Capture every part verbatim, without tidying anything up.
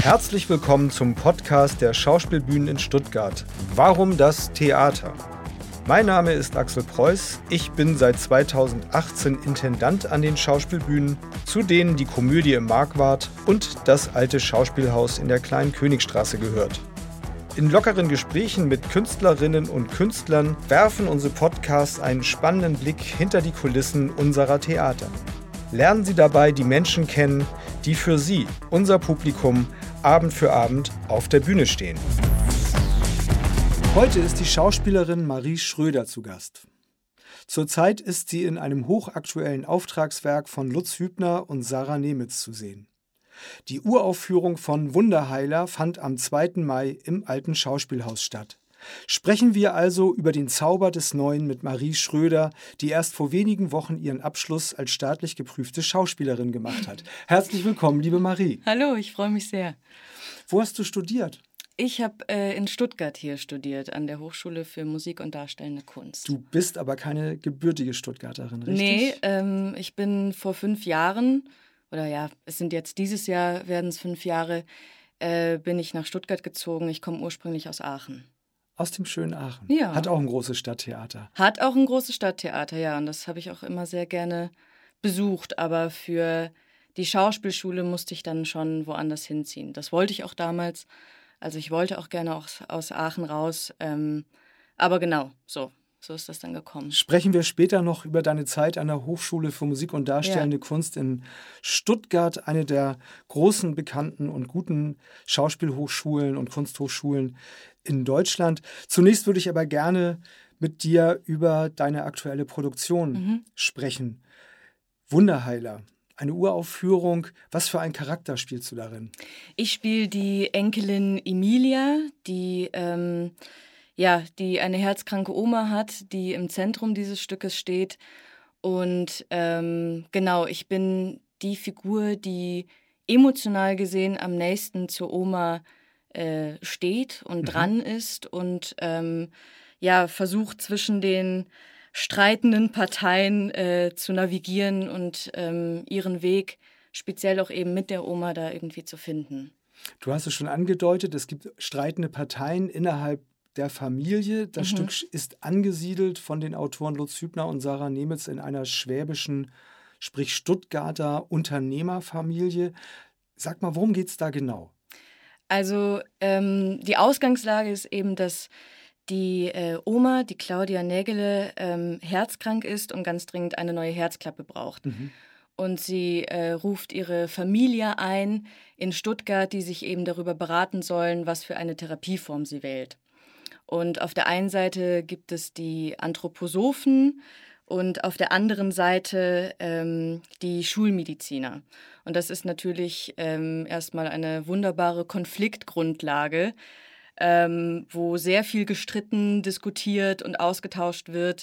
Herzlich willkommen zum Podcast der Schauspielbühnen in Stuttgart. Warum das Theater? Mein Name ist Axel Preuß. Ich bin seit zweitausendachtzehn Intendant an den Schauspielbühnen, zu denen die Komödie im Markwart und das alte Schauspielhaus in der Kleinen Königstraße gehört. In lockeren Gesprächen mit Künstlerinnen und Künstlern werfen unsere Podcasts einen spannenden Blick hinter die Kulissen unserer Theater. Lernen Sie dabei die Menschen kennen, die für Sie, unser Publikum, Abend für Abend auf der Bühne stehen. Heute ist die Schauspielerin Marie Schröder zu Gast. Zurzeit ist sie in einem hochaktuellen Auftragswerk von Lutz Hübner und Sarah Nemitz zu sehen. Die Uraufführung von Wunderheiler fand am zweiten Mai im Alten Schauspielhaus statt. Sprechen wir also über den Zauber des Neuen mit Marie Schröder, die erst vor wenigen Wochen ihren Abschluss als staatlich geprüfte Schauspielerin gemacht hat. Herzlich willkommen, liebe Marie. Hallo, ich freue mich sehr. Wo hast du studiert? Ich habe äh, in Stuttgart hier studiert, an der Hochschule für Musik und Darstellende Kunst. Du bist aber keine gebürtige Stuttgarterin, richtig? Nee, ähm, ich bin vor fünf Jahren, oder ja, es sind jetzt dieses Jahr, werden es fünf Jahre, äh, bin ich nach Stuttgart gezogen. Ich komme ursprünglich aus Aachen. Aus dem schönen Aachen. Ja. Hat auch ein großes Stadttheater. Hat auch ein großes Stadttheater, ja. Und das habe ich auch immer sehr gerne besucht. Aber für die Schauspielschule musste ich dann schon woanders hinziehen. Das wollte ich auch damals. Also ich wollte auch gerne aus, aus Aachen raus. Ähm, aber genau, so. So ist das dann gekommen. Sprechen wir später noch über deine Zeit an der Hochschule für Musik und Darstellende ja. Kunst in Stuttgart, eine der großen, bekannten und guten Schauspielhochschulen und Kunsthochschulen in Deutschland. Zunächst würde ich aber gerne mit dir über deine aktuelle Produktion mhm. sprechen. Wunderheiler. Eine Uraufführung. Was für einen Charakter spielst du darin? Ich spiele die Enkelin Emilia, die... Ähm Ja, die eine herzkranke Oma hat, die im Zentrum dieses Stückes steht. Und ähm, genau, ich bin die Figur, die emotional gesehen am nächsten zur Oma äh, steht und mhm. dran ist und ähm, ja, versucht zwischen den streitenden Parteien äh, zu navigieren und ähm, ihren Weg speziell auch eben mit der Oma da irgendwie zu finden. Du hast es schon angedeutet, es gibt streitende Parteien innerhalb der Familie. Das mhm. Stück ist angesiedelt von den Autoren Lutz Hübner und Sarah Nemitz in einer schwäbischen, sprich Stuttgarter Unternehmerfamilie. Sag mal, worum geht es da genau? Also ähm, die Ausgangslage ist eben, dass die äh, Oma, die Claudia Nägele, ähm, herzkrank ist und ganz dringend eine neue Herzklappe braucht. Mhm. Und sie äh, ruft ihre Familie ein in Stuttgart, die sich eben darüber beraten sollen, was für eine Therapieform sie wählt. Und auf der einen Seite gibt es die Anthroposophen und auf der anderen Seite ähm, die Schulmediziner. Und das ist natürlich ähm, erstmal eine wunderbare Konfliktgrundlage, ähm, wo sehr viel gestritten, diskutiert und ausgetauscht wird.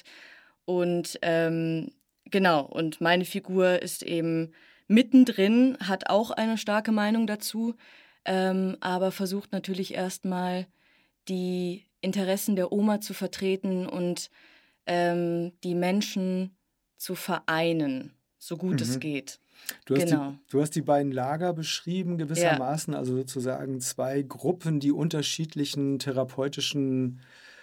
Und ähm, genau, und meine Figur ist eben mittendrin, hat auch eine starke Meinung dazu, ähm, aber versucht natürlich erstmal die Interessen der Oma zu vertreten und ähm, die Menschen zu vereinen, so gut mhm. es geht. Du hast, genau. die, du hast die beiden Lager beschrieben gewissermaßen, ja. also sozusagen zwei Gruppen, die unterschiedlichen therapeutischen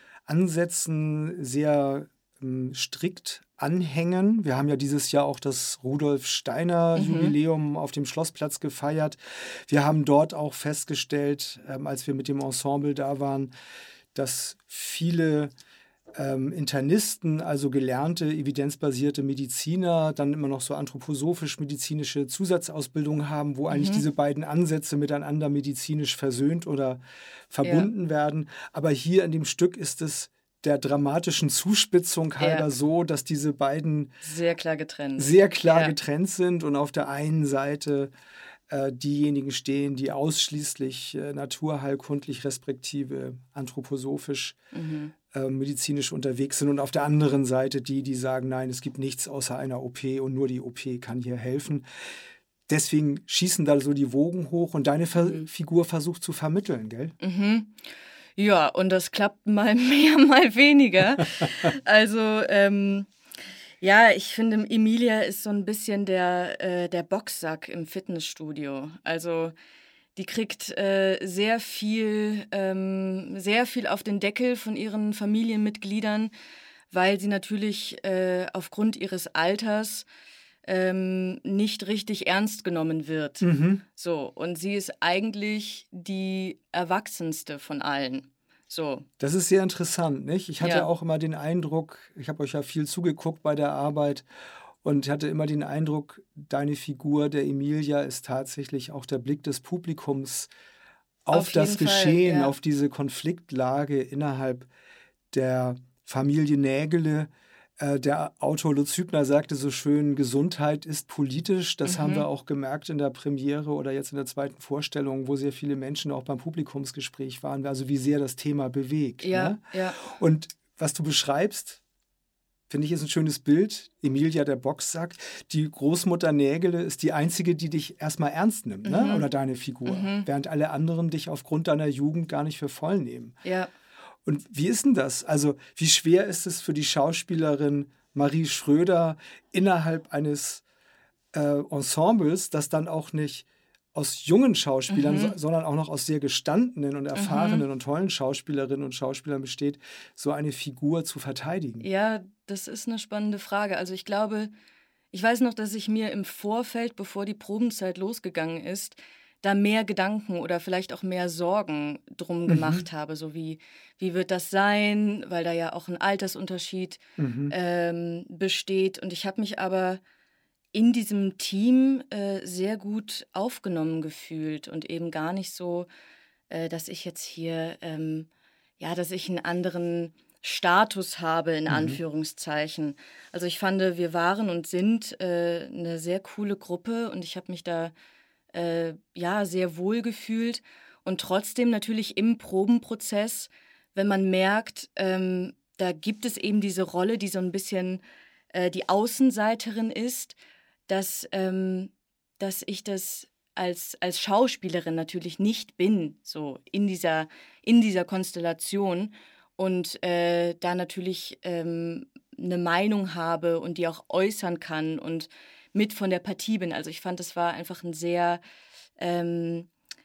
Ansätzen sehr ähm, strikt anhängen. Wir haben ja dieses Jahr auch das Rudolf Steiner mhm. Jubiläum auf dem Schlossplatz gefeiert. Wir haben dort auch festgestellt, ähm, als wir mit dem Ensemble da waren, dass viele ähm, Internisten, also gelernte, evidenzbasierte Mediziner, dann immer noch so anthroposophisch-medizinische Zusatzausbildungen haben, wo eigentlich mhm. diese beiden Ansätze miteinander medizinisch versöhnt oder verbunden ja. werden. Aber hier in dem Stück ist es der dramatischen Zuspitzung halber ja. so, dass diese beiden sehr klar getrennt, sehr klar ja. getrennt sind und auf der einen Seite äh, diejenigen stehen, die ausschließlich äh, naturheilkundlich respektive anthroposophisch mhm. äh, medizinisch unterwegs sind und auf der anderen Seite die, die sagen, nein, es gibt nichts außer einer O P und nur die O P kann hier helfen. Deswegen schießen da so die Wogen hoch und deine Ver- mhm. Figur versucht zu vermitteln, gell? Mhm. Ja, und das klappt mal mehr, mal weniger. Also, ähm, ja, ich finde, Emilia ist so ein bisschen der, äh, der Boxsack im Fitnessstudio. Also, die kriegt äh, sehr viel, ähm, sehr viel auf den Deckel von ihren Familienmitgliedern, weil sie natürlich äh, aufgrund ihres Alters ähm, nicht richtig ernst genommen wird. Mhm. So, und sie ist eigentlich die Erwachsenste von allen. So. Das ist sehr interessant, nicht? Ich hatte Ja. auch immer den Eindruck, ich habe euch ja viel zugeguckt bei der Arbeit und hatte immer den Eindruck, deine Figur der Emilia ist tatsächlich auch der Blick des Publikums auf, Auf das jeden Fall, Geschehen, ja. auf diese Konfliktlage innerhalb der Familie Nägele. Äh, der Autor Lutz Hübner sagte so schön, Gesundheit ist politisch. Das haben wir Mhm. auch gemerkt in der Premiere oder jetzt in der zweiten Vorstellung, wo sehr viele Menschen auch beim Publikumsgespräch waren, also wie sehr das Thema bewegt. Ja, Ne? ja. Und was du beschreibst, finde ich, ist ein schönes Bild. Emilia, der Boxsack. Die Großmutter Nägele ist die einzige, die dich erstmal ernst nimmt, ne? Mhm. Oder deine Figur. Mhm. Während alle anderen dich aufgrund deiner Jugend gar nicht für voll nehmen. Ja. Und wie ist denn das? Also, wie schwer ist es für die Schauspielerin Marie Schröder innerhalb eines äh, Ensembles, das dann auch nicht aus jungen Schauspielern, Mhm. so, sondern auch noch aus sehr gestandenen und erfahrenen Mhm. und tollen Schauspielerinnen und Schauspielern besteht, so eine Figur zu verteidigen? Ja, das ist eine spannende Frage. Also ich glaube, ich weiß noch, dass ich mir im Vorfeld, bevor die Probenzeit losgegangen ist, da mehr Gedanken oder vielleicht auch mehr Sorgen drum Mhm. gemacht habe. So wie, wie wird das sein, weil da ja auch ein Altersunterschied Mhm. ähm, besteht. Und ich habe mich aber in diesem Team äh, sehr gut aufgenommen gefühlt und eben gar nicht so, äh, dass ich jetzt hier, ähm, ja, dass ich einen anderen Status habe, in Mhm. Anführungszeichen. Also ich fand, wir waren und sind äh, eine sehr coole Gruppe und ich habe mich da äh, ja sehr wohl gefühlt. Und trotzdem natürlich im Probenprozess, wenn man merkt, ähm, da gibt es eben diese Rolle, die so ein bisschen äh, die Außenseiterin ist, dass, ähm, dass ich das als, als Schauspielerin natürlich nicht bin, so in dieser, in dieser Konstellation und äh, da natürlich ähm, eine Meinung habe und die auch äußern kann und mit von der Partie bin. Also ich fand, es war einfach ein sehr ähm,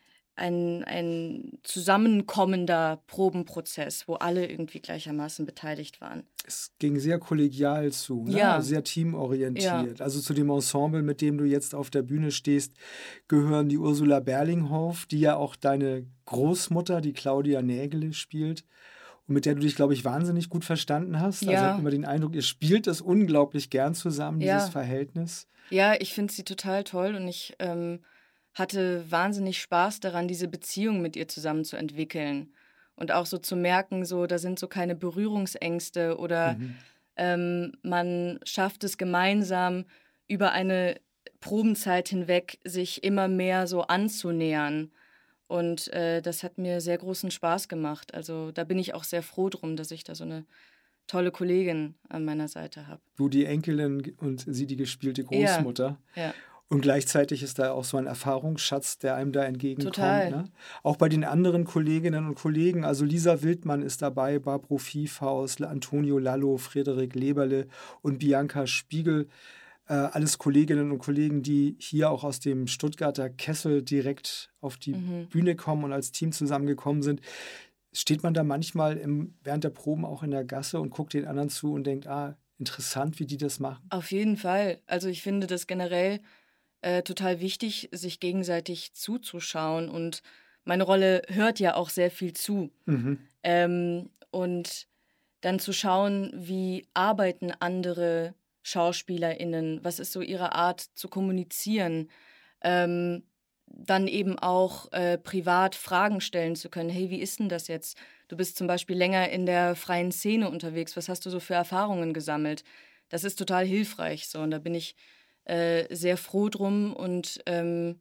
ein, ein zusammenkommender Probenprozess, wo alle irgendwie gleichermaßen beteiligt waren. Es ging sehr kollegial zu, ne? Ja, Also sehr ja, teamorientiert. Also zu dem Ensemble, mit dem du jetzt auf der Bühne stehst, gehören die Ursula Berlinghoff, die ja auch deine Großmutter, die Claudia Nägele, spielt und mit der du dich, glaube ich, wahnsinnig gut verstanden hast. Also ich habe ja, immer den Eindruck, ihr spielt das unglaublich gern zusammen, dieses ja. Verhältnis. Ja, ich finde sie total toll und ich ähm, hatte wahnsinnig Spaß daran, diese Beziehung mit ihr zusammen zu entwickeln. Und auch so zu merken, so, da sind so keine Berührungsängste oder Mhm. ähm, man schafft es gemeinsam über eine Probenzeit hinweg, sich immer mehr so anzunähern. Und äh, das hat mir sehr großen Spaß gemacht. Also da bin ich auch sehr froh drum, dass ich da so eine tolle Kollegin an meiner Seite habe. Du die Enkelin und sie die gespielte Ja, Großmutter. ja, Und gleichzeitig ist da auch so ein Erfahrungsschatz, der einem da entgegenkommt. total. Ne? Auch bei den anderen Kolleginnen und Kollegen, also Lisa Wildmann ist dabei, Barbro Viehfaus, Antonio Lallo, Frederik Leberle und Bianca Spiegel. Äh, alles Kolleginnen und Kollegen, die hier auch aus dem Stuttgarter Kessel direkt auf die Mhm. Bühne kommen und als Team zusammengekommen sind. Steht man da manchmal im, während der Proben auch in der Gasse und guckt den anderen zu und denkt, ah, interessant, wie die das machen? Auf jeden Fall. Also ich finde das generell äh, total wichtig, sich gegenseitig zuzuschauen. Und meine Rolle hört ja auch sehr viel zu. Mhm. Ähm, und dann zu schauen, wie arbeiten andere SchauspielerInnen, was ist so ihre Art zu kommunizieren, ähm, dann eben auch äh, privat Fragen stellen zu können. Hey, wie ist denn das jetzt? Du bist zum Beispiel länger in der freien Szene unterwegs. Was hast du so für Erfahrungen gesammelt? Das ist total hilfreich so und da bin ich äh, sehr froh drum und ähm,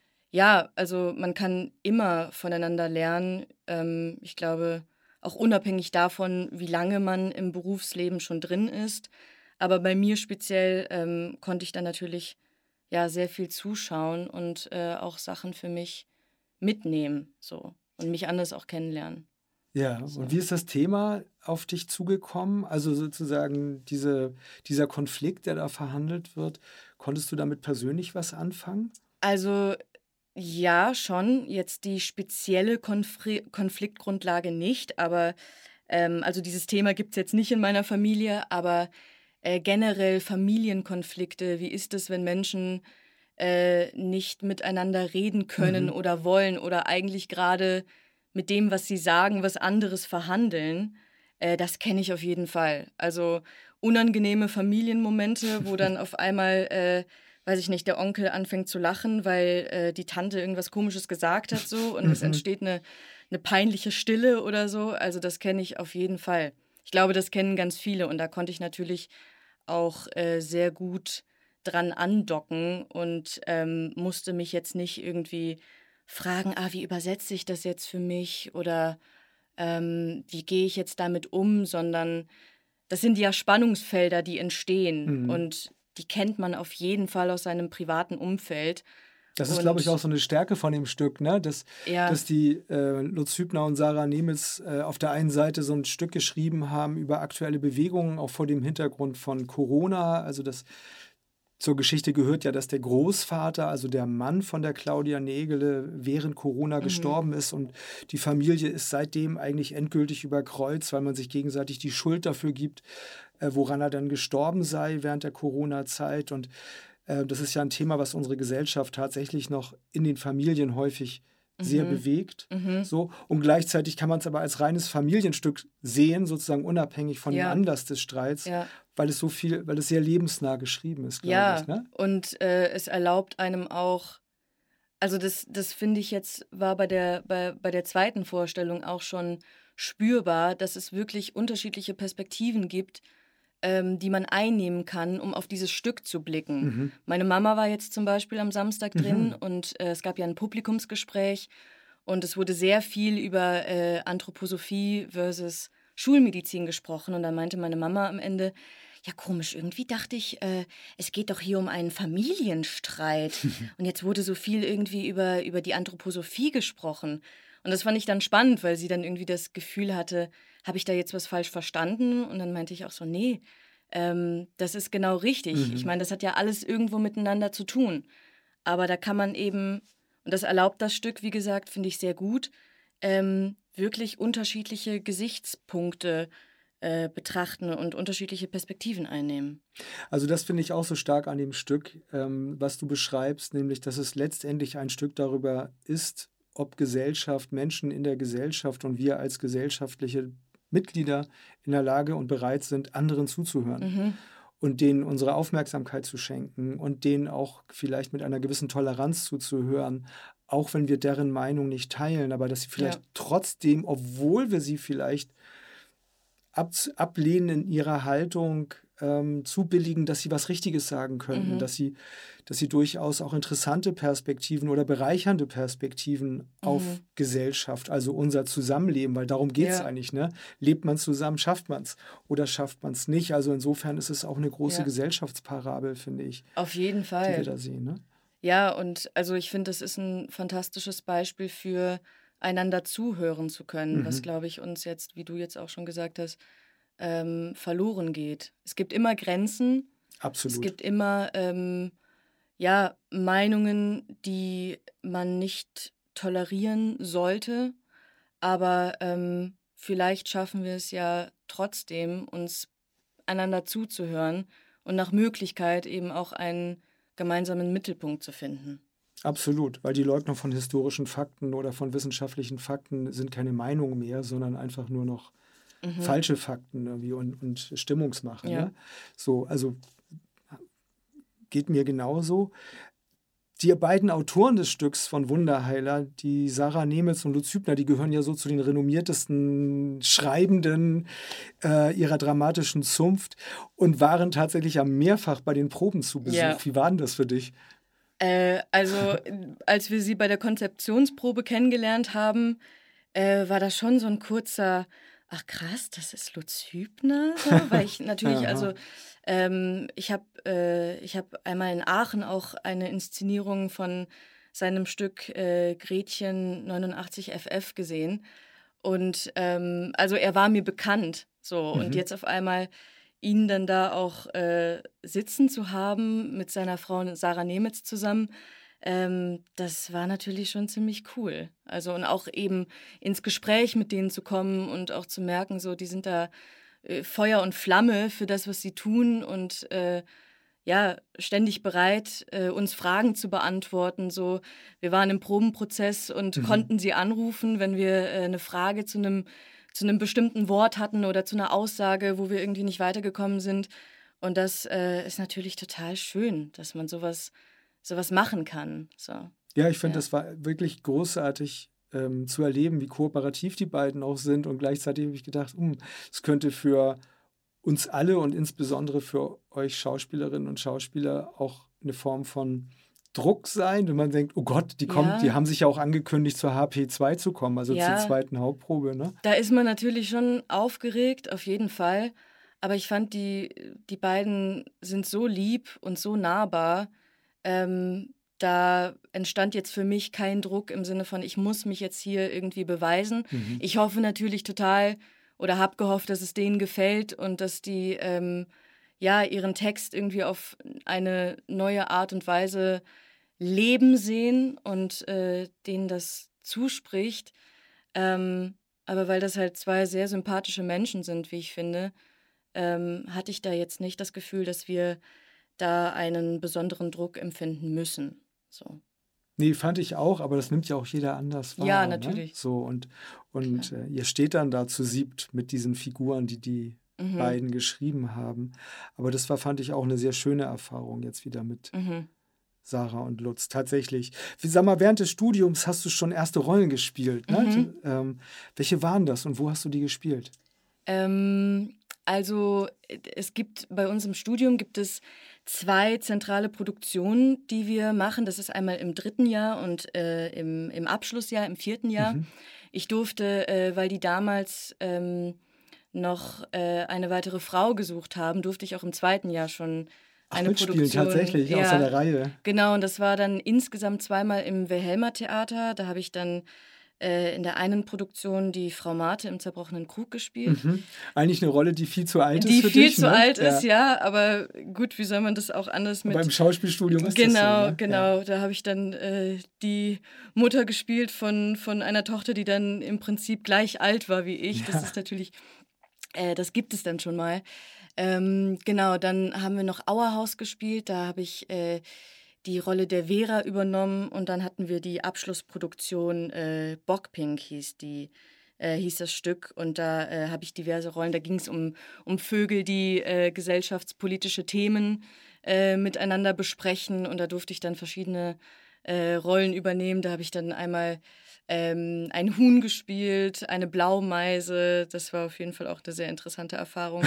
ja, also man kann immer voneinander lernen. Ähm, ich glaube, auch unabhängig davon, wie lange man im Berufsleben schon drin ist. Aber bei mir speziell ähm, konnte ich dann natürlich ja sehr viel zuschauen und äh, auch Sachen für mich mitnehmen so und mich anders auch kennenlernen. Ja, und So. wie ist das Thema auf dich zugekommen? Also sozusagen diese, dieser Konflikt, der da verhandelt wird, konntest du damit persönlich was anfangen? Also Ja, schon. Jetzt die spezielle Konfri Konfliktgrundlage nicht, aber ähm, also dieses Thema gibt es jetzt nicht in meiner Familie, aber äh, generell Familienkonflikte. Wie ist es, wenn Menschen äh, nicht miteinander reden können Mhm. oder wollen oder eigentlich gerade mit dem, was sie sagen, was anderes verhandeln? Äh, das kenne ich auf jeden Fall. Also unangenehme Familienmomente, wo dann auf einmal, äh, weiß ich nicht, der Onkel anfängt zu lachen, weil äh, die Tante irgendwas Komisches gesagt hat so und es Mhm. entsteht eine, eine peinliche Stille oder so. Also das kenne ich auf jeden Fall. Ich glaube, das kennen ganz viele und da konnte ich natürlich auch äh, sehr gut dran andocken und ähm, musste mich jetzt nicht irgendwie fragen, ah, wie übersetze ich das jetzt für mich oder ähm, wie gehe ich jetzt damit um, sondern das sind ja Spannungsfelder, die entstehen Mhm. und die kennt man auf jeden Fall aus seinem privaten Umfeld. Das ist, glaube ich, auch Und so eine Stärke von dem Stück, ne? Dass ja, dass die, äh, Lutz Hübner und Sarah Nemitz, äh, auf der einen Seite so ein Stück geschrieben haben über aktuelle Bewegungen, auch vor dem Hintergrund von Corona. Also, das zur Geschichte gehört ja, dass der Großvater, also der Mann von der Claudia Nägele, während Corona mhm, gestorben ist und die Familie ist seitdem eigentlich endgültig über Kreuz, weil man sich gegenseitig die Schuld dafür gibt, äh, woran er dann gestorben sei während der Corona-Zeit. Und äh, das ist ja ein Thema, was unsere Gesellschaft tatsächlich noch in den Familien häufig sehr mhm, bewegt. mhm, So. Und gleichzeitig kann man es aber als reines Familienstück sehen, sozusagen unabhängig von dem ja, Anlass des Streits, ja. weil es so viel, weil es sehr lebensnah geschrieben ist, glaube ich. Ja, Ne? und äh, es erlaubt einem auch, also das, das finde ich jetzt, war bei der, bei, bei der zweiten Vorstellung auch schon spürbar, dass es wirklich unterschiedliche Perspektiven gibt, ähm, die man einnehmen kann, um auf dieses Stück zu blicken. Mhm. Meine Mama war jetzt zum Beispiel am Samstag drin Mhm. und äh, es gab ja ein Publikumsgespräch und es wurde sehr viel über äh, Anthroposophie versus Schulmedizin gesprochen. Und dann meinte meine Mama am Ende, ja komisch, irgendwie dachte ich, äh, es geht doch hier um einen Familienstreit. Und jetzt wurde so viel irgendwie über, über die Anthroposophie gesprochen. Und das fand ich dann spannend, weil sie dann irgendwie das Gefühl hatte, habe ich da jetzt was falsch verstanden? Und dann meinte ich auch so, nee, ähm, das ist genau richtig. Ich Mhm. meine, das hat ja alles irgendwo miteinander zu tun. Aber da kann man eben, und das erlaubt das Stück, wie gesagt, finde ich sehr gut, ähm, wirklich unterschiedliche Gesichtspunkte äh, betrachten und unterschiedliche Perspektiven einnehmen. Also das finde ich auch so stark an dem Stück, ähm, was du beschreibst, nämlich dass es letztendlich ein Stück darüber ist, ob Gesellschaft, Menschen in der Gesellschaft und wir als gesellschaftliche Mitglieder in der Lage und bereit sind, anderen zuzuhören Mhm. und denen unsere Aufmerksamkeit zu schenken und denen auch vielleicht mit einer gewissen Toleranz zuzuhören, auch wenn wir deren Meinung nicht teilen, aber dass sie Ja. vielleicht trotzdem, obwohl wir sie vielleicht ab, ablehnen in ihrer Haltung, ähm, zubilligen, dass sie was Richtiges sagen könnten, Mhm. dass sie, dass sie durchaus auch interessante Perspektiven oder bereichernde Perspektiven auf Mhm. Gesellschaft, also unser Zusammenleben, weil darum geht es Ja. eigentlich, ne? Lebt man zusammen, schafft man es oder schafft man es nicht? Also insofern ist es auch eine große Ja. Gesellschaftsparabel, finde ich, Auf jeden die wir Fall. da sehen, ne? Ja, und also ich finde, das ist ein fantastisches Beispiel für einander zuhören zu können, was, Mhm. glaube ich, uns jetzt, wie du jetzt auch schon gesagt hast, ähm, verloren geht. Es gibt immer Grenzen, es Absolut. gibt immer ähm, ja, Meinungen, die man nicht tolerieren sollte, aber ähm, vielleicht schaffen wir es ja trotzdem, uns einander zuzuhören und nach Möglichkeit eben auch einen gemeinsamen Mittelpunkt zu finden. Absolut, weil die Leugnung von historischen Fakten oder von wissenschaftlichen Fakten sind keine Meinung mehr, sondern einfach nur noch Mhm. falsche Fakten irgendwie und, und Stimmungsmache. Ja. Ne? So, also geht mir genauso. Die beiden Autoren des Stücks von Wunderheiler, die Sarah Nemitz und Lutz Hübner, die gehören ja so zu den renommiertesten Schreibenden äh, ihrer dramatischen Zunft und waren tatsächlich ja mehrfach bei den Proben zu Ja. Besuch. Wie war denn das für dich? Äh, also, äh, als wir sie bei der Konzeptionsprobe kennengelernt haben, äh, war das schon so ein kurzer: „Ach krass, das ist Lutz Hübner“, so, weil ich natürlich, Aha. also, ähm, ich habe äh, ich habe einmal in Aachen auch eine Inszenierung von seinem Stück, äh, Gretchen neunundachtzig F F gesehen und, ähm, also, er war mir bekannt, so. Und Mhm. jetzt auf einmal ihn dann da auch, äh, sitzen zu haben mit seiner Frau Sarah Nemitz zusammen, Ähm, das war natürlich schon ziemlich cool. Also und auch eben ins Gespräch mit denen zu kommen und auch zu merken, so die sind da äh, Feuer und Flamme für das, was sie tun und äh, ja, ständig bereit, äh, uns Fragen zu beantworten. So, wir waren im Probenprozess und Mhm. konnten sie anrufen, wenn wir äh, eine Frage zu einem zu einem bestimmten Wort hatten oder zu einer Aussage, wo wir irgendwie nicht weitergekommen sind. Und das äh, ist natürlich total schön, dass man sowas, sowas machen kann. So, Ja, ich finde, ja. das war wirklich großartig ähm, zu erleben, wie kooperativ die beiden auch sind. Und gleichzeitig habe ich gedacht, hm, es könnte für uns alle und insbesondere für euch Schauspielerinnen und Schauspieler auch eine Form von Druck sein, wenn man denkt, oh Gott, die kommen, die Ja, haben sich ja auch angekündigt, zur H P zwei zu kommen, also zur ja, zweiten Hauptprobe, ne? da ist man natürlich schon aufgeregt, auf jeden Fall. Aber ich fand, die, die beiden sind so lieb und so nahbar. Ähm, da entstand jetzt für mich kein Druck im Sinne von, ich muss mich jetzt hier irgendwie beweisen. Mhm. Ich hoffe natürlich total oder habe gehofft, dass es denen gefällt und dass die ähm, ja ihren Text irgendwie auf eine neue Art und Weise leben sehen und äh, denen das zuspricht. Ähm, aber weil das halt zwei sehr sympathische Menschen sind, wie ich finde, ähm, hatte ich da jetzt nicht das Gefühl, dass wir da einen besonderen Druck empfinden müssen. So. Ne, fand ich auch, aber das nimmt ja auch jeder anders Ja, wahr, ne? natürlich, So und klar. und, äh, ihr steht dann da zu siebt mit diesen Figuren, die die Mhm, beiden geschrieben haben. Aber das war, fand ich, auch eine sehr schöne Erfahrung jetzt wieder mit mhm, Sarah und Lutz, tatsächlich. Wie, sag mal, während des Studiums hast du schon erste Rollen gespielt, ne? mhm. D ähm, welche waren das und wo hast du die gespielt? Ähm, also äh, es gibt bei uns im Studium gibt es zwei zentrale Produktionen, die wir machen. Das ist einmal im dritten Jahr und äh, im, im Abschlussjahr, im vierten Jahr. Mhm. Ich durfte, äh, weil die damals ähm, noch äh, eine weitere Frau gesucht haben, durfte ich auch im zweiten Jahr schon Ach, eine mitspielen Produktion, tatsächlich außer ja, der Reihe. genau, und das war dann insgesamt zweimal im Wilhelmer Theater. Da habe ich dann äh, in der einen Produktion die Frau Marthe im Zerbrochenen Krug gespielt. Mhm. Eigentlich eine Rolle, die viel zu alt ist Die für viel dich, zu ne? alt ist, Ja. ja, aber gut, wie soll man das auch anders Aber im mit. Schauspielstudium ist das so, Genau, ne? Ja. genau. Da habe ich dann äh, die Mutter gespielt von, von einer Tochter, die dann im Prinzip gleich alt war wie ich. Das Ja. ist natürlich, äh, das gibt es dann schon mal. Ähm, genau, dann haben wir noch Auerhaus gespielt. Da habe ich äh, die Rolle der Vera übernommen und dann hatten wir die Abschlussproduktion äh, Bockpink hieß die. Äh, hieß das Stück und da äh, habe ich diverse Rollen. Da ging es um, um Vögel, die äh, gesellschaftspolitische Themen äh, miteinander besprechen und da durfte ich dann verschiedene äh, Rollen übernehmen. Da habe ich dann einmal ähm, ein Huhn gespielt, eine Blaumeise. Das war auf jeden Fall auch eine sehr interessante Erfahrung.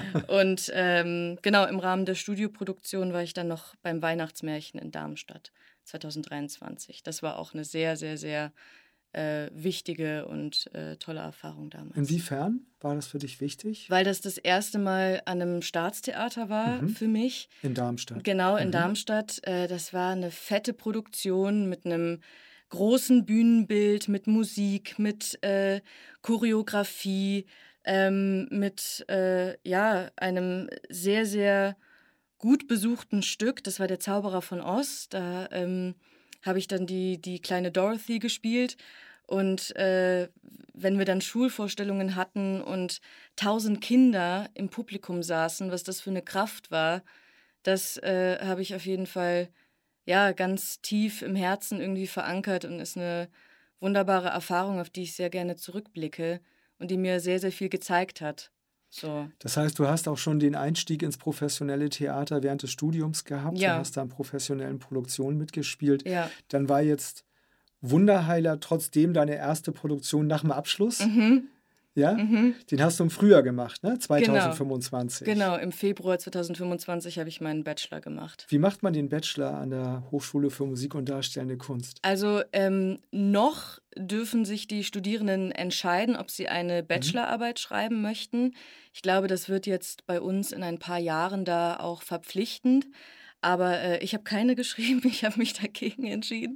Und ähm, genau, im Rahmen der Studioproduktion war ich dann noch beim Weihnachtsmärchen in Darmstadt zwanzig dreiundzwanzig. Das war auch eine sehr, sehr, sehr äh, wichtige und äh, tolle Erfahrung damals. Inwiefern war das für dich wichtig? Weil das das erste Mal an einem Staatstheater war Mhm. für mich. In Darmstadt. Genau, in Mhm. Darmstadt. Äh, das war eine fette Produktion mit einem großen Bühnenbild, mit Musik, mit äh, Choreografie, ähm, mit äh, ja, einem sehr, sehr gut besuchten Stück. Das war Der Zauberer von Oz. Da ähm, habe ich dann die, die kleine Dorothy gespielt. Und äh, wenn wir dann Schulvorstellungen hatten und tausend Kinder im Publikum saßen, was das für eine Kraft war, das äh, habe ich auf jeden Fall ja ganz tief im Herzen irgendwie verankert und ist eine wunderbare Erfahrung, auf die ich sehr gerne zurückblicke und die mir sehr, sehr viel gezeigt hat. So, Das heißt, du hast auch schon den Einstieg ins professionelle Theater während des Studiums gehabt und ja, hast da in professionellen Produktionen mitgespielt. ja. Dann war jetzt Wunderheiler trotzdem deine erste Produktion nach dem Abschluss. Mhm, Ja? mhm. Den hast du im Frühjahr gemacht, ne? Genau, zwanzig fünfundzwanzig. genau. Im Februar zwanzig fünfundzwanzig habe ich meinen Bachelor gemacht. Wie macht man den Bachelor an der Hochschule für Musik und Darstellende Kunst? Also ähm, noch dürfen sich die Studierenden entscheiden, ob sie eine Mhm. Bachelorarbeit schreiben möchten. Ich glaube, das wird jetzt bei uns in ein paar Jahren da auch verpflichtend. Aber äh, ich habe keine geschrieben, ich habe mich dagegen entschieden.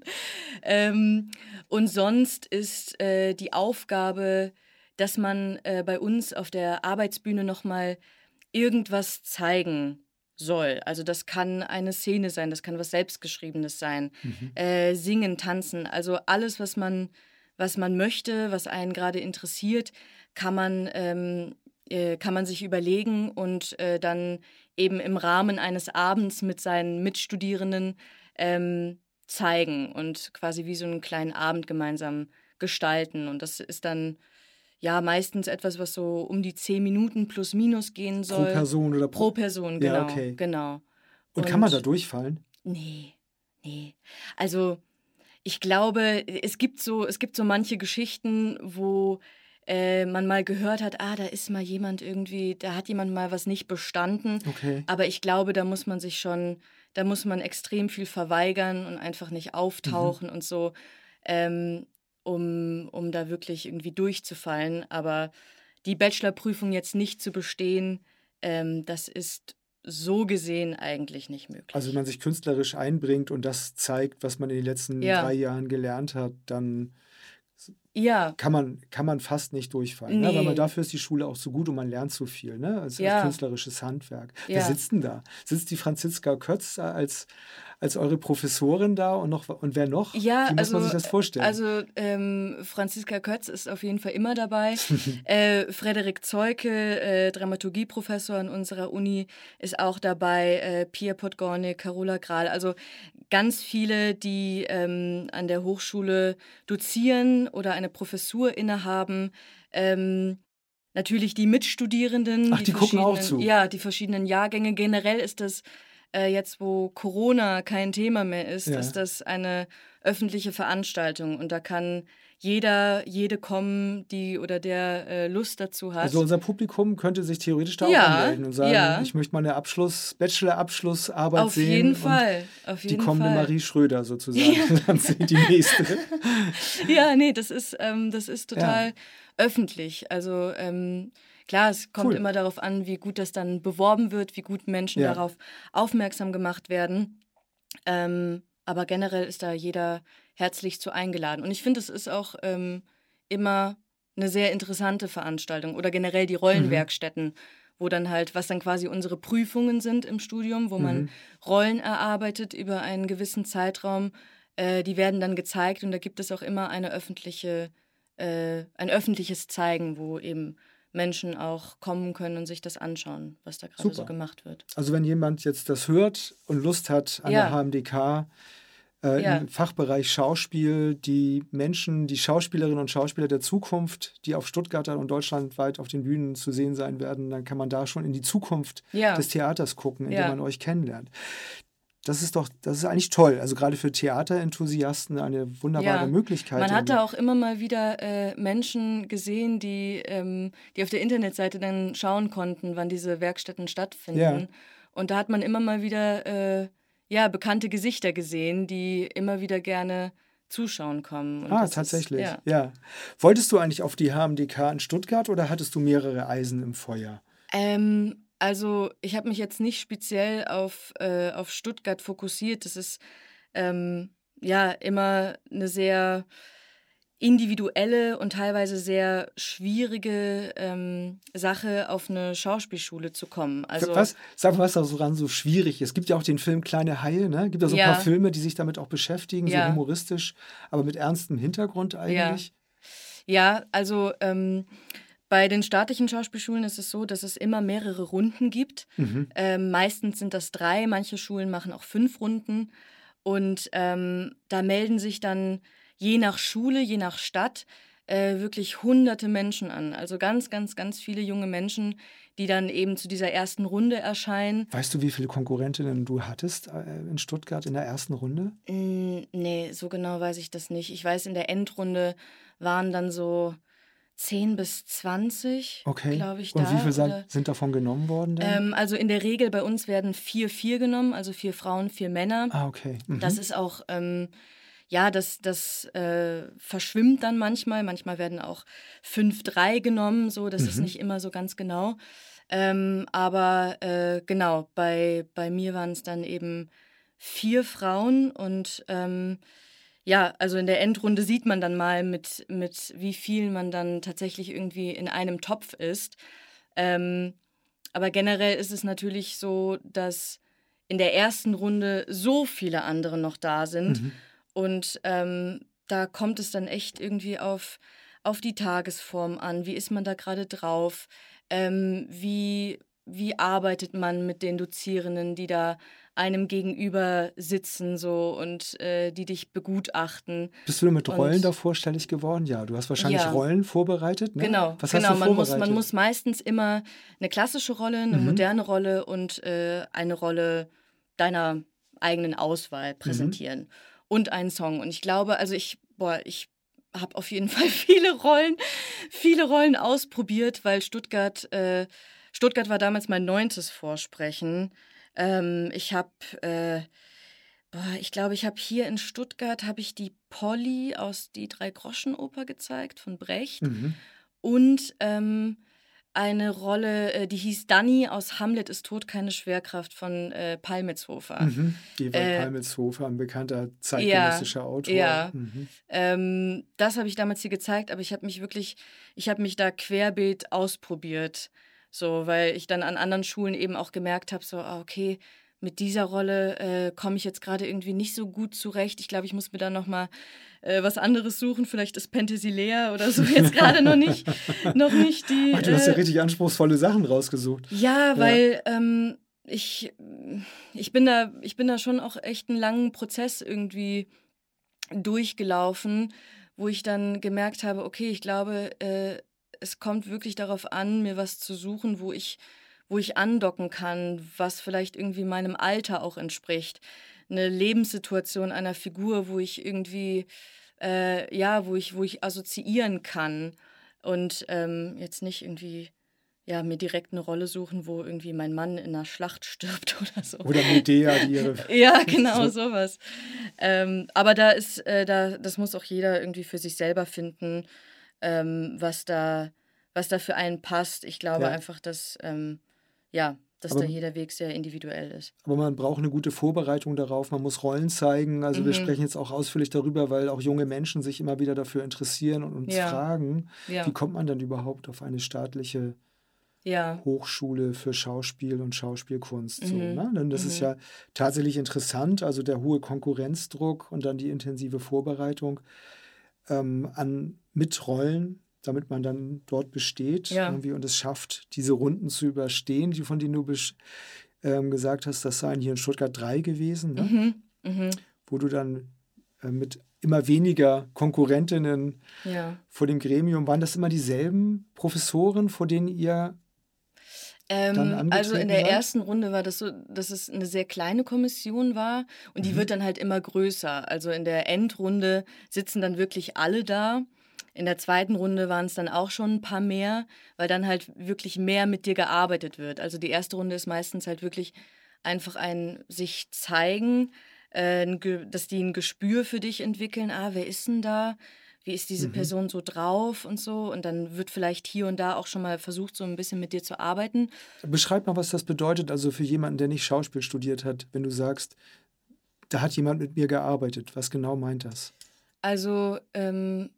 Ähm, und sonst ist äh, die Aufgabe, dass man äh, bei uns auf der Arbeitsbühne nochmal irgendwas zeigen soll. Also das kann eine Szene sein, das kann was Selbstgeschriebenes sein. Mhm. Äh, singen, tanzen, also alles, was man, was man möchte, was einen gerade interessiert, kann man, ähm, äh, kann man sich überlegen und äh, dann eben im Rahmen eines Abends mit seinen Mitstudierenden ähm, zeigen und quasi wie so einen kleinen Abend gemeinsam gestalten. Und das ist dann ja meistens etwas, was so um die zehn Minuten plus minus gehen Pro soll. Person oder Pro pro... Person, Ja, genau, okay. genau. Und kann man da Und durchfallen? nee, nee. Also ich glaube, es gibt so, es gibt so manche Geschichten, wo äh, man mal gehört hat, ah, da ist mal jemand irgendwie, da hat jemand mal was nicht bestanden. Okay. Aber ich glaube, da muss man sich schon, da muss man extrem viel verweigern und einfach nicht Mhm. auftauchen und so, ähm, um, um da wirklich irgendwie durchzufallen. Aber die Bachelorprüfung jetzt nicht zu bestehen, ähm, das ist so gesehen eigentlich nicht Also wenn möglich. man sich künstlerisch einbringt und das zeigt, was man in den letzten drei Ja, Jahren gelernt hat, dann ja, kann man, kann man fast nicht durchfallen, ne? Weil man nee, dafür ist die Schule auch so gut und man lernt so viel, ne? Als, als ja, künstlerisches Handwerk. Wer ja. sitzt denn da? Sitzt die Franziska Kötz als, als eure Professorin da und noch und wer noch? Ja, Wie muss man sich also, das vorstellen? also ähm, Franziska Kötz ist auf jeden Fall immer dabei. Äh, Frederik Zeuke, äh, Dramaturgieprofessor an unserer Uni, ist auch dabei. Äh, Pia Podgornik, Carola Grahl. Also ganz viele, die ähm, an der Hochschule dozieren oder eine Professur innehaben. Ähm, Natürlich die Mitstudierenden, Ach, die die gucken auch verschiedenen, zu. ja, die verschiedenen Jahrgänge. Generell ist das äh, jetzt, wo Corona kein Thema mehr ist, ist Ja. das eine öffentliche Veranstaltung und da kann jeder, jede kommen, die oder der äh, Lust dazu Also hat. unser Publikum könnte sich theoretisch da auch Ja, anmelden und sagen, ja, ich möchte meine Abschluss, Bachelor-Abschlussarbeit auf jeden sehen und Fall, auf die jeden kommende Fall. Marie Schröder sozusagen. Ja. Dann sind die nächste. Ja, nee, das ist, ähm, das ist Ja, total öffentlich. Also ähm, klar, es kommt cool. immer darauf an, wie gut das dann beworben wird, wie gut Menschen Ja. darauf aufmerksam gemacht werden. Ähm, aber generell ist da jeder herzlich zu eingeladen. Und ich finde, es ist auch ähm, immer eine sehr interessante Veranstaltung oder generell die Mhm. Rollenwerkstätten, wo dann halt, was dann quasi unsere Prüfungen sind im Studium, wo man Mhm. Rollen erarbeitet über einen gewissen Zeitraum. Äh, die werden dann gezeigt und da gibt es auch immer eine öffentliche, äh, ein öffentliches Zeigen, wo eben Menschen auch kommen können und sich das anschauen, was da gerade so Super. gemacht wird. Also wenn jemand jetzt das hört und Lust hat an der Ja, H M D K, äh, ja, im Fachbereich Schauspiel, die Menschen, die Schauspielerinnen und Schauspieler der Zukunft, die auf Stuttgarter und deutschlandweit auf den Bühnen zu sehen sein werden, dann kann man da schon in die Zukunft des ja, Theaters gucken, indem man ja. euch kennenlernt. Das ist doch, das ist eigentlich toll. Also gerade für Theaterenthusiasten eine wunderbare Ja, Möglichkeit. man hat In, da auch immer mal wieder äh, Menschen gesehen, die, ähm, die auf der Internetseite dann schauen konnten, wann diese Werkstätten ja. stattfinden. Und da hat man immer mal wieder äh, ja, bekannte Gesichter gesehen, die immer wieder gerne zuschauen kommen. Und Ah, das ist, tatsächlich. ja. Ja. Wolltest du eigentlich auf die H M D K in Stuttgart oder hattest du mehrere Eisen im Feuer? Ähm, also ich habe mich jetzt nicht speziell auf, äh, auf Stuttgart fokussiert. Das ist ähm, ja immer eine sehr individuelle und teilweise sehr schwierige ähm, Sache, auf eine Schauspielschule zu kommen. Also Was? Sag mal, was da so ran so schwierig ist. Es gibt ja auch den Film Kleine Haie, ne? Gibt ja so ein paar ja, Filme, die sich damit auch beschäftigen, so ja, humoristisch, aber mit ernstem Hintergrund ja, eigentlich. ja, also ähm, bei den staatlichen Schauspielschulen ist es so, dass es immer mehrere Runden gibt. Mhm. Ähm, meistens sind das drei, manche Schulen machen auch fünf Runden. Und ähm, da melden sich dann je nach Schule, je nach Stadt äh, wirklich hunderte Menschen an. Also ganz, ganz, ganz viele junge Menschen, die dann eben zu dieser ersten Runde erscheinen. Weißt du, wie viele Konkurrentinnen du hattest äh, in Stuttgart in der ersten Runde? Mm, nee, so genau weiß ich das nicht. Ich weiß, in der Endrunde waren dann so zehn bis zwanzig, Okay. glaube ich, Und wie da. viele san- Oder sind davon genommen worden dann? ähm, also in der Regel bei uns werden vier, vier genommen, also vier Frauen, vier Männer. Ah, okay. Das Mhm. ist auch, ähm, ja, das, das äh, verschwimmt dann manchmal. Manchmal werden auch fünf, drei genommen, so, das ist Mhm. nicht immer so ganz genau. Ähm, aber äh, genau, bei, bei mir waren es dann eben vier Frauen und ähm, ja, also in der Endrunde sieht man dann mal, mit, mit wie viel man dann tatsächlich irgendwie in einem Topf ist. Ähm, aber generell ist es natürlich so, dass in der ersten Runde so viele andere noch da sind. Mhm. Und ähm, da kommt es dann echt irgendwie auf, auf die Tagesform an. Wie ist man da gerade drauf? Ähm, wie, wie arbeitet man mit den Dozierenden, die da einem gegenüber sitzen so und äh, die dich begutachten? Bist du mit Rollen da Und vorstellig geworden? Ja, du hast wahrscheinlich ja, Rollen vorbereitet, ne? genau, Was hast genau. du Man muss, man vorbereitet? muss meistens immer eine klassische Rolle, eine Mhm. moderne Rolle und äh, eine Rolle deiner eigenen Auswahl Mhm. präsentieren und einen Song. Und ich glaube, also ich, boah, ich habe auf jeden Fall viele Rollen, viele Rollen ausprobiert, weil Stuttgart, äh, Stuttgart war damals mein neuntes Vorsprechen. Ähm, ich habe, äh, boah, ich glaube, ich habe hier in Stuttgart habe ich die Polly aus Die Drei-Groschen-Oper gezeigt von Brecht Mhm. und ähm, eine Rolle, äh, die hieß Dani aus Hamlet ist tot, keine Schwerkraft von äh, Palmitzhofer. Mhm. Ewald Äh, Palmitzhofer, ein bekannter ja, zeitgenössischer Autor. ja. Mhm. Ähm, das habe ich damals hier gezeigt, aber ich habe mich wirklich, ich habe mich da querbeet ausprobiert. So, weil ich dann an anderen Schulen eben auch gemerkt habe, so, ah, okay, mit dieser Rolle äh, komme ich jetzt gerade irgendwie nicht so gut zurecht. Ich glaube, ich muss mir da noch mal äh, was anderes suchen. Vielleicht ist Penthesilea oder so jetzt gerade noch nicht, noch nicht die. Ach, du hast ja Äh, richtig anspruchsvolle Sachen rausgesucht. ja, Ja. weil ähm, ich, ich bin da, ich bin da schon auch echt einen langen Prozess irgendwie durchgelaufen, wo ich dann gemerkt habe, okay, ich glaube, äh, es kommt wirklich darauf an, mir was zu suchen, wo ich, wo ich andocken kann, was vielleicht irgendwie meinem Alter auch entspricht. Eine Lebenssituation einer Figur, wo ich irgendwie, äh, ja, wo ich, wo ich assoziieren kann und ähm, jetzt nicht irgendwie ja, mir direkt eine Rolle suchen, wo irgendwie mein Mann in 'ner Schlacht stirbt oder so. Oder Medea, die ihre. Ja, genau, So. so was. Ähm, aber da ist äh, da das muss auch jeder irgendwie für sich selber finden, ähm, was da was da für einen passt. Ich glaube Ja. einfach, dass, ähm, ja, dass da Aber, jeder Weg sehr individuell ist. aber man braucht eine gute Vorbereitung darauf. Man muss Rollen zeigen. Also wir Mhm. sprechen jetzt auch ausführlich darüber, weil auch junge Menschen sich immer wieder dafür interessieren und uns Ja, fragen, wie ja, kommt man denn überhaupt auf eine staatliche ja. Hochschule für Schauspiel und Schauspielkunst so, Mhm, ne? Denn das ist mhm. ja tatsächlich interessant, also der hohe Konkurrenzdruck und dann die intensive Vorbereitung ähm, an mit Rollen, damit man dann dort besteht Ja. irgendwie und es schafft, diese Runden zu überstehen, die von denen du besch ähm, gesagt hast, das seien hier in Stuttgart drei gewesen, ne? Mhm, mhm. Wo du dann äh, mit immer weniger Konkurrentinnen Ja. vor dem Gremium, waren das immer dieselben Professoren, vor denen ihr dann Ähm, also in angetreten der seid? ersten Runde war das so, dass es eine sehr kleine Kommission war und die wird Mhm. dann halt immer größer. Also in der Endrunde sitzen dann wirklich alle da. In der zweiten Runde waren es dann auch schon ein paar mehr, weil dann halt wirklich mehr mit dir gearbeitet wird. Also die erste Runde ist meistens halt wirklich einfach ein sich zeigen, äh, 'n Ge dass die ein Gespür für dich entwickeln. Ah, wer ist denn da? Wie ist diese Mhm. Person so drauf und so? Und dann wird vielleicht hier und da auch schon mal versucht, so ein bisschen mit dir zu arbeiten. Beschreib mal, was das bedeutet, also für jemanden, der nicht Schauspiel studiert hat, wenn du sagst, da hat jemand mit mir gearbeitet. Was genau meint das? Also, ähm,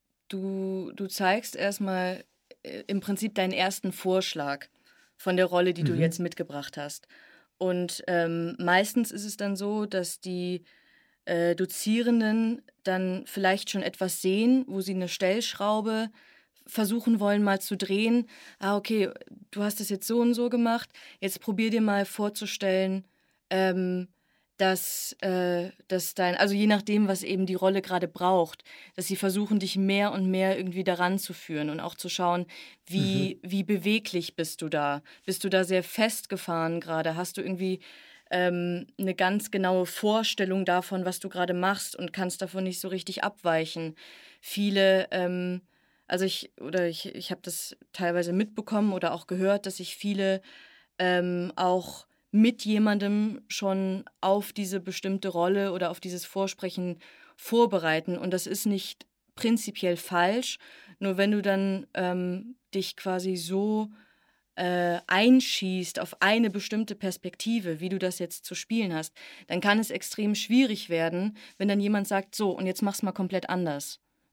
du du zeigst erstmal äh, im Prinzip deinen ersten Vorschlag von der Rolle, die du jetzt Mhm. mitgebracht hast. Und, ähm, meistens ist es dann so, dass die, äh, Dozierenden dann vielleicht schon etwas sehen, wo sie eine Stellschraube versuchen wollen, mal zu drehen. „Ah, okay, du hast das jetzt so und so gemacht. Jetzt probier dir mal vorzustellen, ähm, dass, äh dass dein“ also, je nachdem, was eben die Rolle gerade braucht, dass sie versuchen, dich mehr und mehr irgendwie daran zu führen und auch zu schauen, Mhm. wie wie beweglich bist du da? Bist du da sehr festgefahren gerade? Hast du irgendwie, ähm, 'ne ganz genaue Vorstellung davon, was du gerade machst und kannst davon nicht so richtig abweichen? Viele, ähm also, ich oder ich ich habe das teilweise mitbekommen oder auch gehört, dass sich viele, ähm, auch mit jemandem schon auf diese bestimmte Rolle oder auf dieses Vorsprechen vorbereiten. Und das ist nicht prinzipiell falsch. Nur wenn du dann, ähm, dich quasi so, äh, einschießt auf eine bestimmte Perspektive, wie du das jetzt zu spielen hast, dann kann es extrem schwierig werden, wenn dann jemand sagt: „So, und jetzt mach's mal komplett anders.“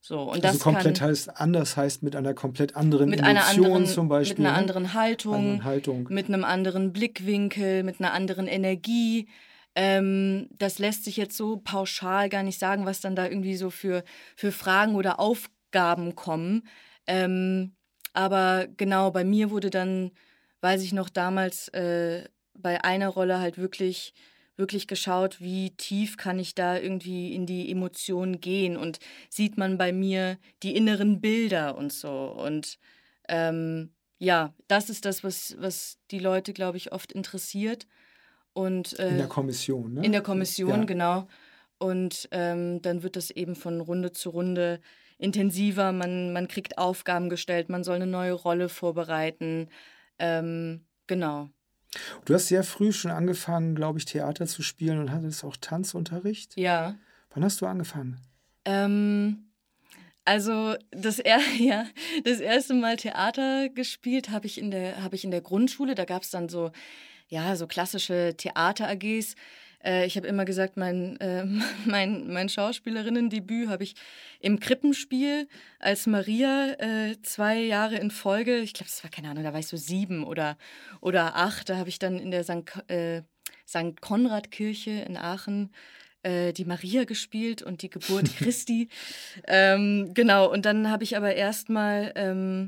So, und also das komplett kann heißt anders, heißt mit einer komplett anderen mit Emotion einer anderen, zum Beispiel. mit einer ne? anderen Haltung, Anderen Haltung. mit einem anderen Blickwinkel, mit einer anderen Energie. Ähm, das lässt sich jetzt so pauschal gar nicht sagen, was dann da irgendwie so für, für Fragen oder Aufgaben kommen. Ähm, aber genau, bei mir wurde dann, weiß ich noch damals, äh, bei einer Rolle halt wirklich, wirklich geschaut, wie tief kann ich da irgendwie in die Emotionen gehen und sieht man bei mir die inneren Bilder und so. Und ähm, ja, das ist das, was, was die Leute, glaube ich, oft interessiert. Und In der äh, Kommission, in ne? der Kommission, Ja. genau. Und ähm, dann wird das eben von Runde zu Runde intensiver. Man, man kriegt Aufgaben gestellt, man soll eine neue Rolle vorbereiten. Ähm, genau. Du hast sehr früh schon angefangen, glaube ich, Theater zu spielen und hattest auch Tanzunterricht. Ja. Wann hast du angefangen? Ähm, also das, er ja, das erste Mal Theater gespielt habe ich in der, habe ich in der Grundschule. Da gab es dann so, ja, so klassische Theater-A Gs. Äh, ich habe immer gesagt, mein, äh, mein, mein Schauspielerinnen-Debüt habe ich im Krippenspiel als Maria äh, zwei Jahre in Folge. Ich glaube, das war keine Ahnung, da war ich so sieben oder, oder acht. Da habe ich dann in der Sankt Ko- äh, Sankt Konrad-Kirche in Aachen äh, die Maria gespielt und die Geburt Christi. Ähm, genau, und dann habe ich aber erstmal ähm,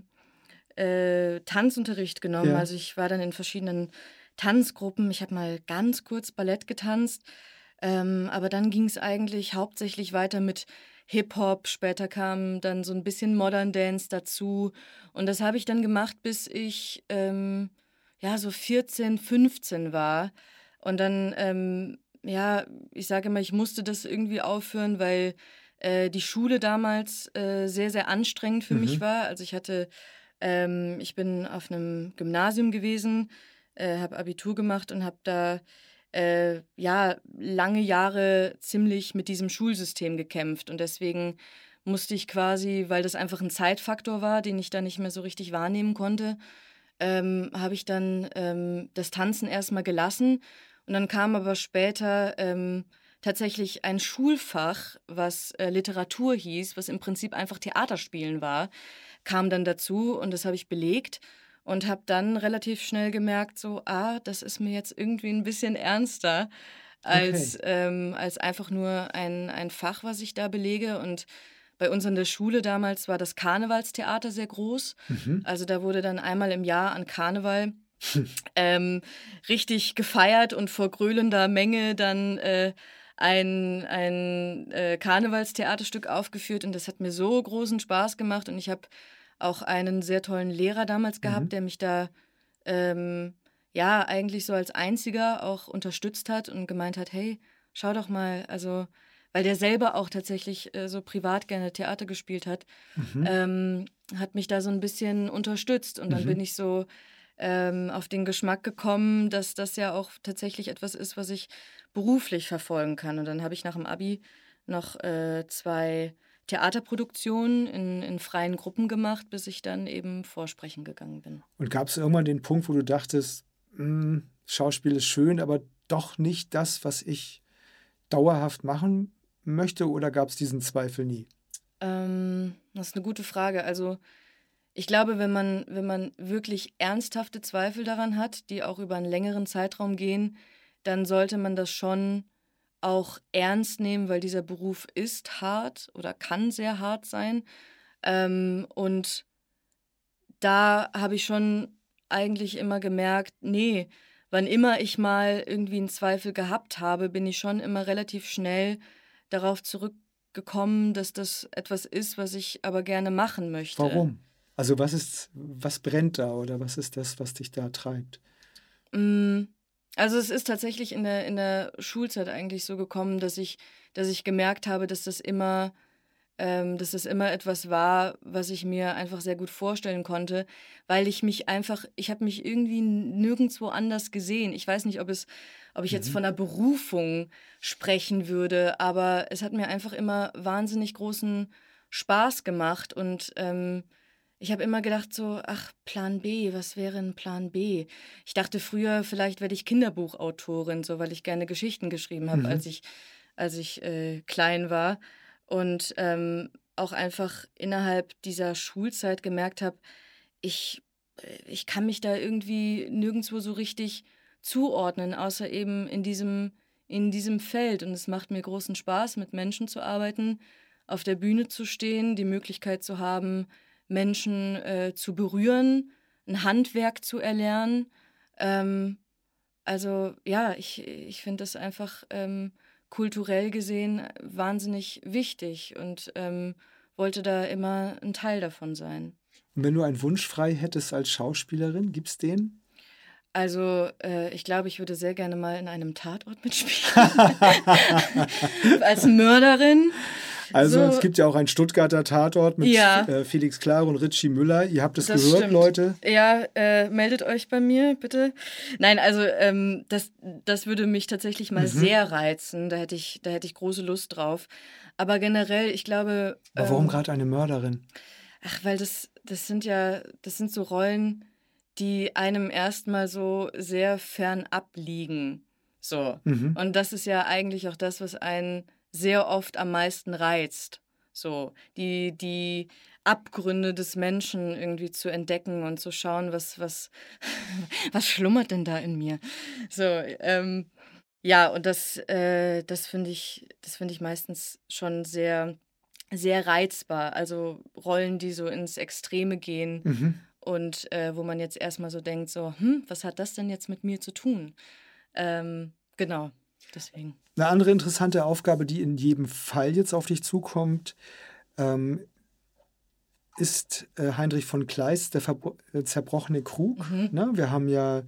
äh, Tanzunterricht genommen. Ja. Also ich war dann in verschiedenen Tanzgruppen. Ich habe mal ganz kurz Ballett getanzt, ähm, aber dann ging es eigentlich hauptsächlich weiter mit Hip-Hop. Später kam dann so ein bisschen Modern Dance dazu. Und das habe ich dann gemacht, bis ich ähm, ja so vierzehn, fünfzehn war. Und dann, ähm, ja, ich sage immer, ich musste das irgendwie aufhören, weil äh, die Schule damals äh, sehr, sehr anstrengend für mich Mhm. war. Also ich hatte, ähm, ich bin auf einem Gymnasium gewesen, äh, habe Abitur gemacht und habe da äh, ja lange Jahre ziemlich mit diesem Schulsystem gekämpft. Und deswegen musste ich quasi, weil das einfach ein Zeitfaktor war, den ich da nicht mehr so richtig wahrnehmen konnte, ähm, habe ich dann ähm, das Tanzen erstmal gelassen. Und dann kam aber später ähm, tatsächlich ein Schulfach, was äh, Literatur hieß, was im Prinzip einfach Theaterspielen war, kam dann dazu und das habe ich belegt und habe dann relativ schnell gemerkt, so, ah, das ist mir jetzt irgendwie ein bisschen ernster Okay. als, ähm, als einfach nur ein, ein Fach, was ich da belege. Und bei uns an der Schule damals war das Karnevalstheater sehr groß. Mhm. Also da wurde dann einmal im Jahr an Karneval ähm, richtig gefeiert und vor gröhlender Menge dann äh, ein, ein äh, Karnevalstheaterstück aufgeführt und das hat mir so großen Spaß gemacht und ich habe auch einen sehr tollen Lehrer damals gehabt, Mhm. der mich da ähm, ja eigentlich so als einziger auch unterstützt hat und gemeint hat, hey, schau doch mal, also weil der selber auch tatsächlich äh, so privat gerne Theater gespielt hat, Mhm. ähm, hat mich da so ein bisschen unterstützt und dann bin Mhm. ich so ähm, auf den Geschmack gekommen, dass das ja auch tatsächlich etwas ist, was ich beruflich verfolgen kann. Und dann habe ich nach dem Abi noch äh, zwei Theaterproduktionen in, in freien Gruppen gemacht, bis ich dann eben vorsprechen gegangen bin. Und gab es irgendwann den Punkt, wo du dachtest, "Hm, Schauspiel ist schön, aber doch nicht das, was ich dauerhaft machen möchte, oder gab es diesen Zweifel nie? Ähm, das ist eine gute Frage. Also ich glaube, wenn man, wenn man wirklich ernsthafte Zweifel daran hat, die auch über einen längeren Zeitraum gehen, dann sollte man das schon auch ernst nehmen, weil dieser Beruf ist hart oder kann sehr hart sein. Ähm, und da habe ich schon eigentlich immer gemerkt, nee, wann immer ich mal irgendwie einen Zweifel gehabt habe, bin ich schon immer relativ schnell darauf zurückgekommen, dass das etwas ist, was ich aber gerne machen möchte. Warum? Also was ist, was brennt da oder was ist das, was dich da treibt? Hm, also, es ist tatsächlich in der in der Schulzeit eigentlich so gekommen, dass ich dass ich gemerkt habe, dass das immer ähm, dass das immer etwas war, was ich mir einfach sehr gut vorstellen konnte, weil ich mich einfach ich habe mich irgendwie nirgendwo anders gesehen. Ich weiß nicht, ob es ob ich jetzt Mhm. von 'ner Berufung sprechen würde, aber es hat mir einfach immer wahnsinnig großen Spaß gemacht und, ähm, ich habe immer gedacht so: „Ach, Plan B, was wäre 'n Plan B?“ Ich dachte früher, vielleicht werde ich Kinderbuchautorin, so, weil ich gerne Geschichten geschrieben habe, als Mhm. ich als ich, äh, klein war. Und, ähm, auch einfach innerhalb dieser Schulzeit gemerkt habe, ich, ich kann mich da irgendwie nirgendwo so richtig zuordnen, außer eben in diesem, in diesem Feld. Und es macht mir großen Spaß, mit Menschen zu arbeiten, auf der Bühne zu stehen, die Möglichkeit zu haben, Menschen äh, zu berühren, ein Handwerk zu erlernen. Ähm, also ja, ich, ich finde das einfach ähm, kulturell gesehen wahnsinnig wichtig und ähm, wollte da immer ein Teil davon sein. Und wenn du einen Wunsch frei hättest als Schauspielerin, gibt's den? Also äh, ich glaube, ich würde sehr gerne mal in einem Tatort mitspielen. Als Mörderin. Also So, es gibt ja auch einen Stuttgarter Tatort mit Ja. äh, Felix Klare und Ritchie Müller. Ihr habt es Das gehört, stimmt. Leute. Ja, äh, meldet euch bei mir, bitte. Nein, also ähm, das, das würde mich tatsächlich mal Mhm. sehr reizen. Da hätte ich, da hätte ich große Lust drauf. Aber generell, ich glaube. Aber warum ähm, gerade eine Mörderin? Ach, weil das, das sind ja, das sind so Rollen, die einem erstmal so sehr fernab liegen. So. Mhm. Und das ist ja eigentlich auch das, was einen sehr oft am meisten reizt. So, die, die Abgründe des Menschen irgendwie zu entdecken und zu schauen, was, was, was schlummert denn da in mir? So, ähm, ja, und das, äh, das finde ich, das finde ich meistens schon sehr, sehr reizbar. Also Rollen, die so ins Extreme gehen Mhm. und äh, wo man jetzt erstmal so denkt, so, hm, was hat das denn jetzt mit mir zu tun? Ähm, genau, deswegen. Eine andere interessante Aufgabe, die in jedem Fall jetzt auf dich zukommt, ähm, ist äh, Heinrich von Kleist, der Verbro äh, zerbrochene Krug. Mhm. Ne? Wir haben ja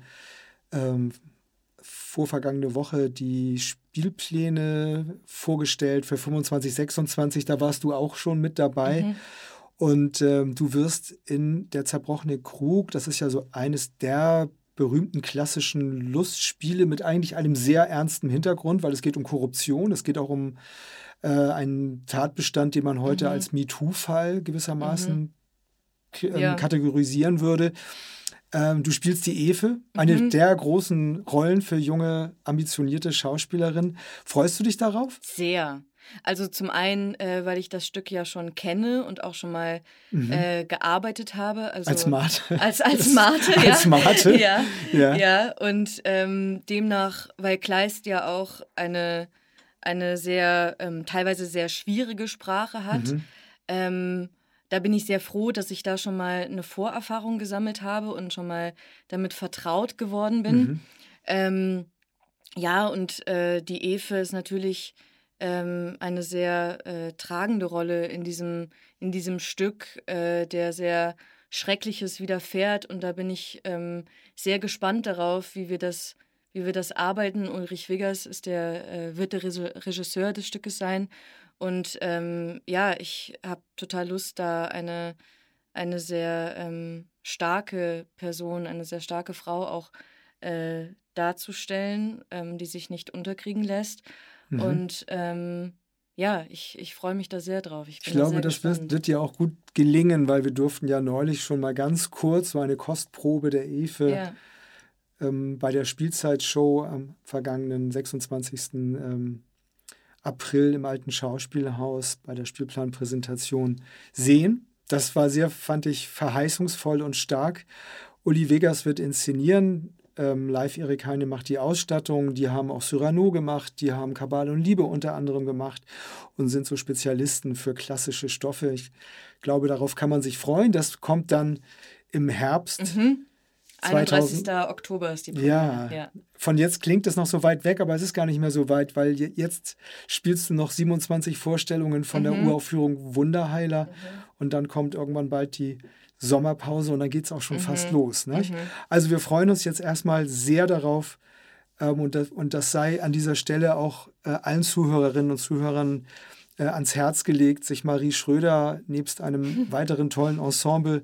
ähm, vorvergangene Woche die Spielpläne vorgestellt für fünfundzwanzig, sechsundzwanzig. Da warst du auch schon mit dabei. Mhm. Und ähm, du wirst in der zerbrochene Krug, das ist ja so eines der berühmten klassischen Lustspiele mit eigentlich einem sehr ernsten Hintergrund, weil es geht um Korruption, es geht auch um äh, einen Tatbestand, den man heute Mhm. als MeToo-Fall gewissermaßen k- ähm, Ja. kategorisieren würde. Ähm, du spielst die Efe, eine Mhm. der großen Rollen für junge, ambitionierte Schauspielerinnen. Freust du dich darauf? Sehr. Also zum einen, äh, weil ich das Stück ja schon kenne und auch schon mal Mhm. äh, gearbeitet habe. Also Als Mate. Als, als Mate, ja. Als Mate. Ja, Ja. ja. Und ähm, demnach, weil Kleist ja auch eine, eine sehr, ähm, teilweise sehr schwierige Sprache hat, Mhm. ähm, da bin ich sehr froh, dass ich da schon mal eine Vorerfahrung gesammelt habe und schon mal damit vertraut geworden bin. Mhm. Ähm, ja, und äh, die Efe ist natürlich ähm, eine sehr äh, tragende Rolle in diesem, in diesem Stück, äh, der sehr Schreckliches widerfährt. Und da bin ich ähm, sehr gespannt darauf, wie wir das, wie wir das arbeiten. Ulrich Wiggers ist der, äh, wird der Rese- Regisseur des Stückes sein. Und ähm, ja, ich habe total Lust, da eine, eine sehr ähm, starke Person, eine sehr starke Frau auch äh, darzustellen, ähm, die sich nicht unterkriegen lässt. Mhm. Und ähm, ja, ich, ich freue mich da sehr drauf. Ich Ich bin da glaube, sehr das wird, gespannt. wird dir auch gut gelingen, weil wir durften ja neulich schon mal ganz kurz so eine Kostprobe der Efe Ja. ähm, bei der Spielzeitshow am vergangenen sechsundzwanzigsten Ähm, April im Alten Schauspielhaus bei der Spielplanpräsentation sehen. Das war sehr, fand ich, verheißungsvoll und stark. Uli Vegas wird inszenieren. Ähm, Live Erik Heine macht die Ausstattung. Die haben auch Cyrano gemacht. Die haben Kabal und Liebe unter anderem gemacht und sind so Spezialisten für klassische Stoffe. Ich glaube, darauf kann man sich freuen. Das kommt dann im Herbst. Mhm. zweitausend einunddreißigsten Oktober ist die Premiere. Ja, Ja. von jetzt klingt es noch so weit weg, aber es ist gar nicht mehr so weit, weil je- jetzt spielst du noch siebenundzwanzig Vorstellungen von der Mhm. Uraufführung Wunderheiler und dann kommt irgendwann bald die Sommerpause und dann geht es auch schon fast Mhm. los. Nicht? Mhm. Also wir freuen uns jetzt erstmal sehr darauf ähm, und, das, und das sei an dieser Stelle auch äh, allen Zuhörerinnen und Zuhörern äh, ans Herz gelegt, sich Marie Schröder nebst einem weiteren tollen Ensemble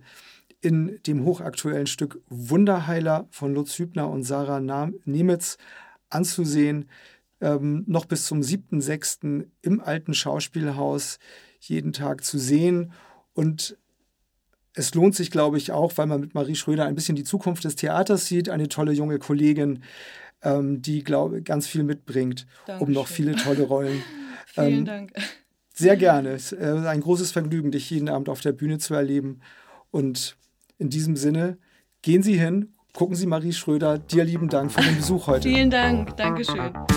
in dem hochaktuellen Stück Wunderheiler von Lutz Hübner und Sarah Nam- Nemitz anzusehen. Ähm, noch bis zum siebten sechsten im Alten Schauspielhaus jeden Tag zu sehen. Und es lohnt sich, glaube ich, auch, weil man mit Marie Schröder ein bisschen die Zukunft des Theaters sieht. Eine tolle junge Kollegin, ähm, die, glaube ich, ganz viel mitbringt, um noch Dankeschön. viele tolle Rollen Vielen ähm, Dank. Sehr gerne. Es ist ein großes Vergnügen, dich jeden Abend auf der Bühne zu erleben. Und in diesem Sinne, gehen Sie hin, gucken Sie Marie Schröder. Dir lieben Dank für den Besuch heute. Vielen Dank. Dankeschön.